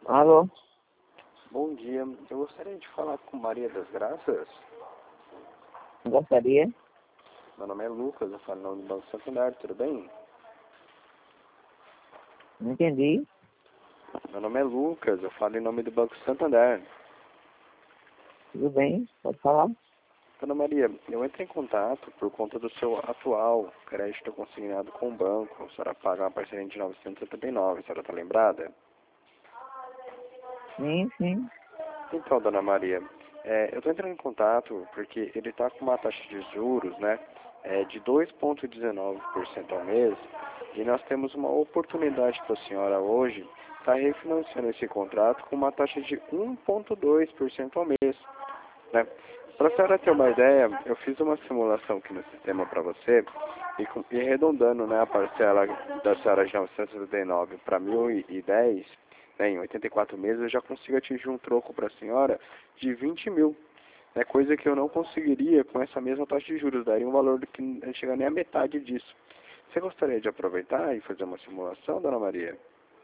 Alô, Bom dia, eu gostaria de falar com Maria das Graças. gostaria? Meu nome é Lucas, eu falo em nome do Banco Santander, tudo bem? Não entendi. Meu nome é Lucas, eu falo em nome do Banco Santander. Tudo bem? Pode falar? Dona Maria, eu entrei em contato por conta do seu atual crédito consignado com o banco. A senhora paga uma parceria de 979, a senhora está lembrada? Sim, sim. Então, Dona Maria, eu estou entrando em contato porque ele está com uma taxa de juros, né, de 2,19% ao mês, e nós temos uma oportunidade para a senhora hoje estar refinanciando esse contrato com uma taxa de 1,2% ao mês, né? Para a senhora ter uma ideia, eu fiz uma simulação aqui no sistema para você e arredondando, né, a parcela da senhora de 979 para 1.010, né, em 84 meses, eu já consigo atingir um troco para a senhora de 20 mil. É coisa que eu não conseguiria com essa mesma taxa de juros, daria um valor que não chega nem a metade disso. Você gostaria de aproveitar e fazer uma simulação, Dona Maria?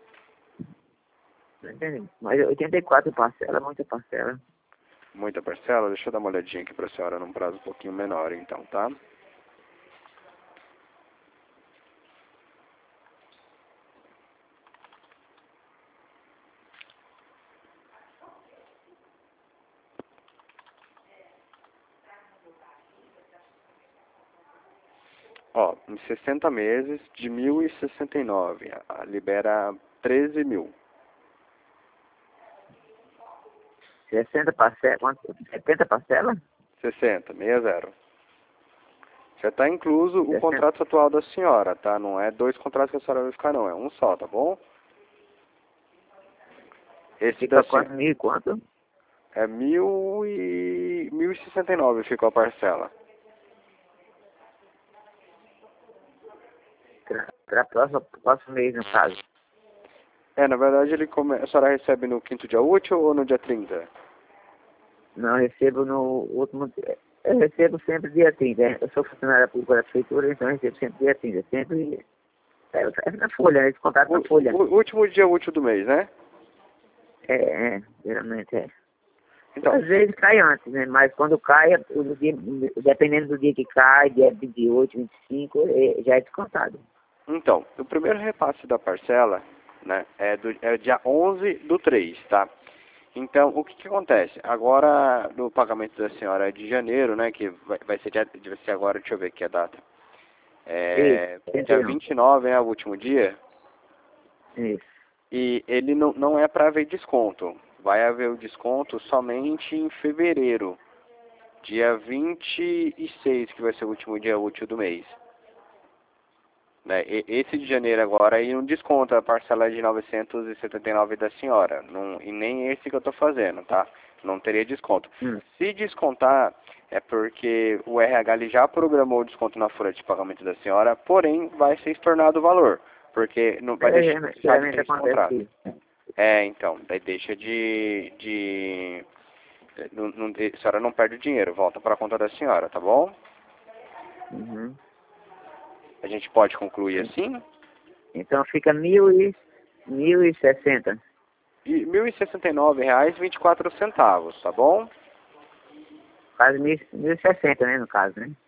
Não entendi. Mas 84 parcela, muita parcela. Muita parcela? Deixa eu dar uma olhadinha aqui para a senhora num prazo um pouquinho menor, então, tá? Ó, em 60 meses, de 1.069, libera 13 mil. 60 parcela, quanto? 70 parcela? 60, 60. Já está incluso o 60. contrato atual da senhora, tá? Não é dois contratos que a senhora vai ficar, não. É um só, tá bom? Esse Fica da quanto? senhora Mil e quanto? é 1.069 ficou a parcela. Para próximo mês, no caso. Na verdade, a senhora recebe no quinto dia útil ou no dia 30? Não, eu recebo no último. Eu recebo sempre dia 30. Eu sou funcionária pública da prefeitura, então eu recebo sempre dia 30. Sempre. É na folha, né? Descontado na folha. O último dia útil do mês, né? Geralmente é. Então, Às vezes cai antes, né? Mas quando cai, dependendo do dia que cai, dia 28, 25, já é descontado. então, o primeiro repasse da parcela, né, é dia 11 do 3, tá? Então, o que que acontece? Agora, no pagamento da senhora é de janeiro, né, que vai ser agora, deixa eu ver aqui a data. Isso, Dia 31. 29 é o último dia, Isso. e ele não é para haver desconto. Vai haver o desconto somente em fevereiro, dia 26, que vai ser o último dia útil do mês. Né? Esse de janeiro agora aí não desconta a parcela de 979 da senhora. Não, e nem esse que eu estou fazendo, tá? Não teria desconto. Hum. Se descontar, é porque o RH ele já programou o desconto na folha de pagamento da senhora, porém vai ser estornado o valor. Porque não vai deixar de Geralmente ter esse acontece contrato. isso. Então, daí deixa a senhora não perde o dinheiro, volta para a conta da senhora, tá bom? Uhum. A gente pode concluir assim? Então fica 1.060. E R$ 1.069,24, tá bom? Quase 1.060, né, no caso, né?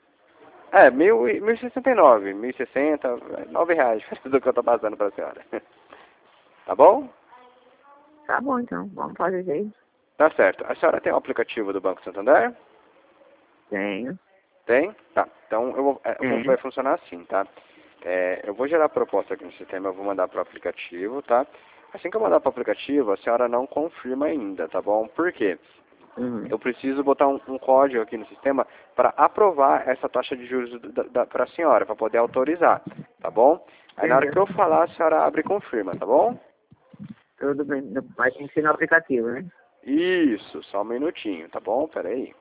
1.069, 1.060, R$ 9 do que eu tô passando pra senhora. Tá bom? Tá bom, então. Vamos fazer isso aí. Tá certo. A senhora tem o aplicativo do Banco Santander? Tenho. Tem? Tá. Então vai Tenho. funcionar assim, tá? Eu vou gerar a proposta aqui no sistema, eu vou mandar pro aplicativo, tá? Assim que eu mandar pro aplicativo, a senhora não confirma ainda, tá bom? Por quê? Uhum. Eu preciso botar um código aqui no sistema para aprovar essa taxa de juros para a senhora, para poder autorizar, tá bom? Aí na hora que Entendeu? eu falar, a senhora abre e confirma, tá bom? Tudo bem. Mas tem que ser no aplicativo, né? Isso, só um minutinho, tá bom? Pera aí.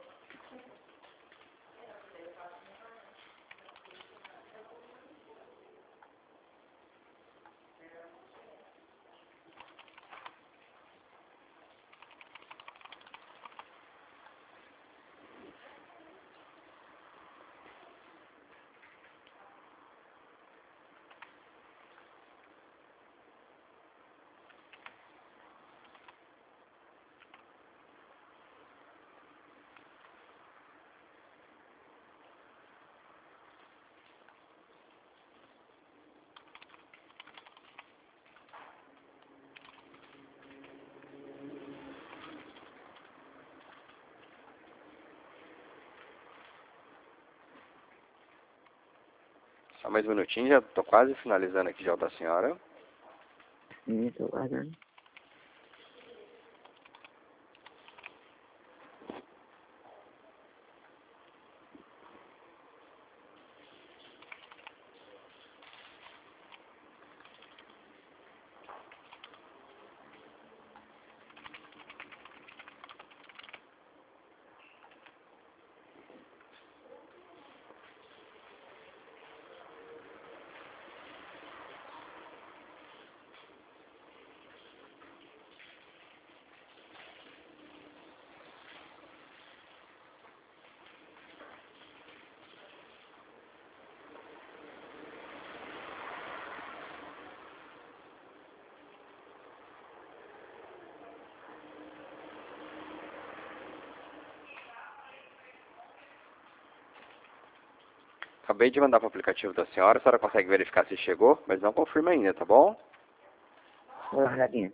Só mais um minutinho, já tô quase finalizando aqui já o da senhora. Sim, estou guardando. Acabei de mandar para o aplicativo da senhora, a senhora consegue verificar se chegou, mas não confirma ainda, tá bom? Guardadinha.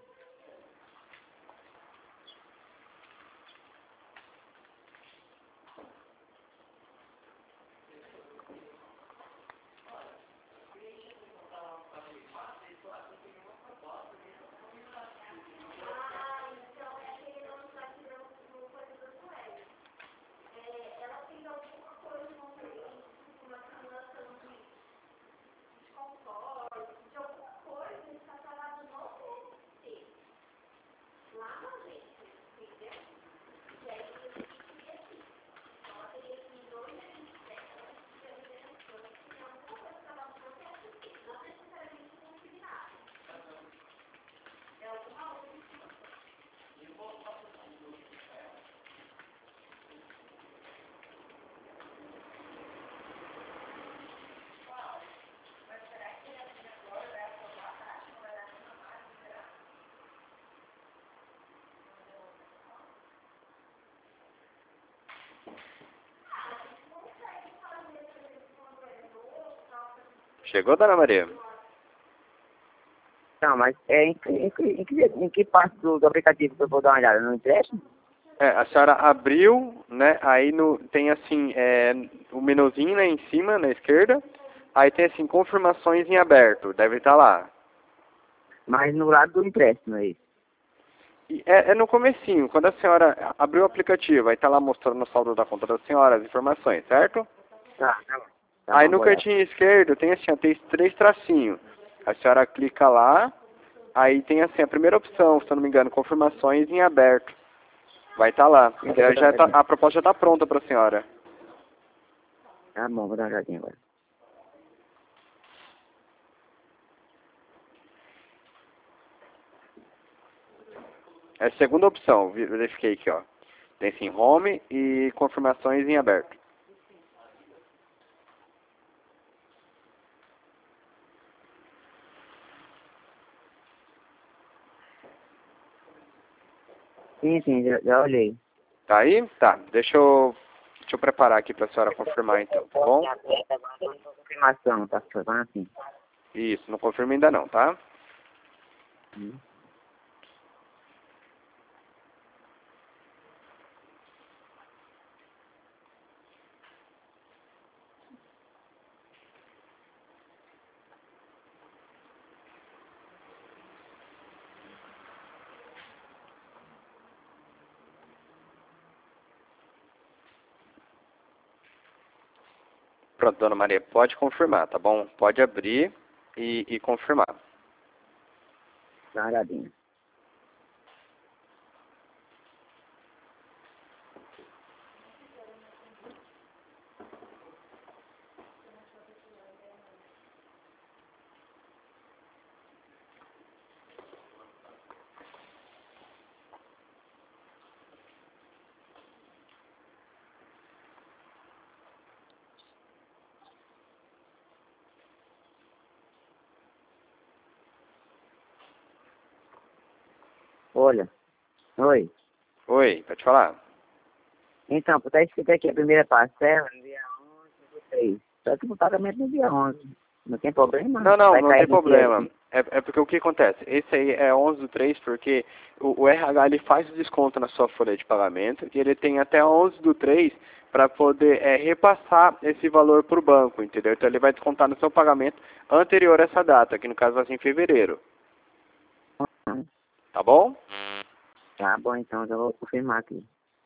Chegou, dona Maria? Não, mas em que parte do aplicativo que eu vou dar uma olhada? No empréstimo? A senhora abriu, né? Aí tem assim, o menuzinho, né, em cima, na esquerda. Aí tem assim, confirmações em aberto, deve estar lá. Mas no lado do empréstimo, é isso. E é no comecinho, quando a senhora abriu o aplicativo, aí tá lá mostrando o saldo da conta da senhora, as informações, certo? Tá bom. Tá Aí bom, no vou olhar. cantinho esquerdo tem assim, ó, tem 3 tracinhos. A senhora clica lá, aí tem assim, a primeira opção, se eu não me engano, confirmações em aberto. Vai estar lá. A proposta já está pronta para a senhora. Tá bom, vou dar uma olhadinha agora. É a segunda opção, verifiquei aqui, ó. Tem sim home e confirmações em aberto. Sim, já olhei. Tá aí? Tá. Deixa eu preparar aqui para a senhora confirmar então, tá bom? Confirmação, tá falando assim. Isso, não confirma ainda não, tá? Pronto, dona Maria, pode confirmar, tá bom? Pode abrir e confirmar. Dá uma olhadinha. Olha. Oi. Oi, pode falar? Então, tá escrito aqui a primeira parcela no dia 11 do 3. Só que o pagamento no dia 11. Não tem problema? Não Vai tem cair no dia problema. É porque o que acontece? Esse aí é 11 do 3 porque o RH ele faz o desconto na sua folha de pagamento e ele tem até 11 do 3 para poder repassar esse valor para o banco, entendeu? Então ele vai descontar no seu pagamento anterior a essa data, que no caso vai ser em fevereiro. Tá bom? Tá bom, então, já vou confirmar aqui.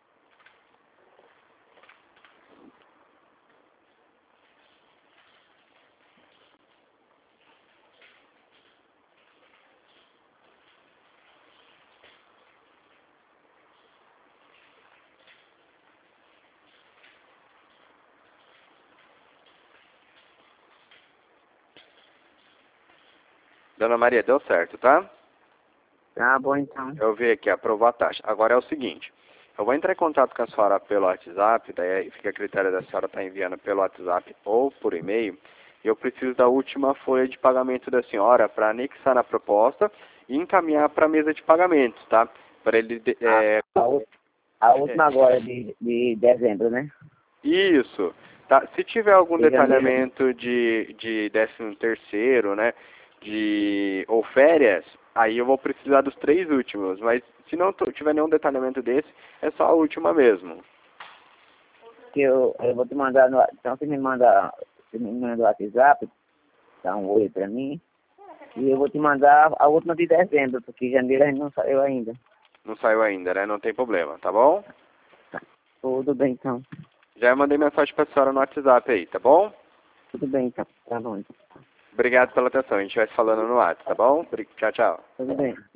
Dona Maria, deu certo, tá? Tá bom, então. Eu vi aqui, aprovou a taxa. Agora é o seguinte, eu vou entrar em contato com a senhora pelo WhatsApp, daí fica a critério da senhora estar enviando pelo WhatsApp ou por e-mail, e eu preciso da última folha de pagamento da senhora para anexar na proposta e encaminhar para a mesa de pagamentos, tá? Para ele... A última agora de dezembro, né? Isso. Tá? Se tiver algum De janeiro. detalhamento de 13º, né, ou férias, aí eu vou precisar dos 3 últimos, mas se não tiver nenhum detalhamento desse, é só a última mesmo. Que eu vou te mandar no... Então você me manda o WhatsApp, dá um oi pra mim, e eu vou te mandar a última de dezembro, porque janeiro a gente não saiu ainda. Não saiu ainda, né? Não tem problema, tá bom? Tudo bem, então. Já mandei mensagem pra senhora no WhatsApp aí, tá bom? Tudo bem, então. Tá bom, então. Obrigado pela atenção, a gente vai se falando no WhatsApp, tá bom? Tchau, tchau. Tudo bem.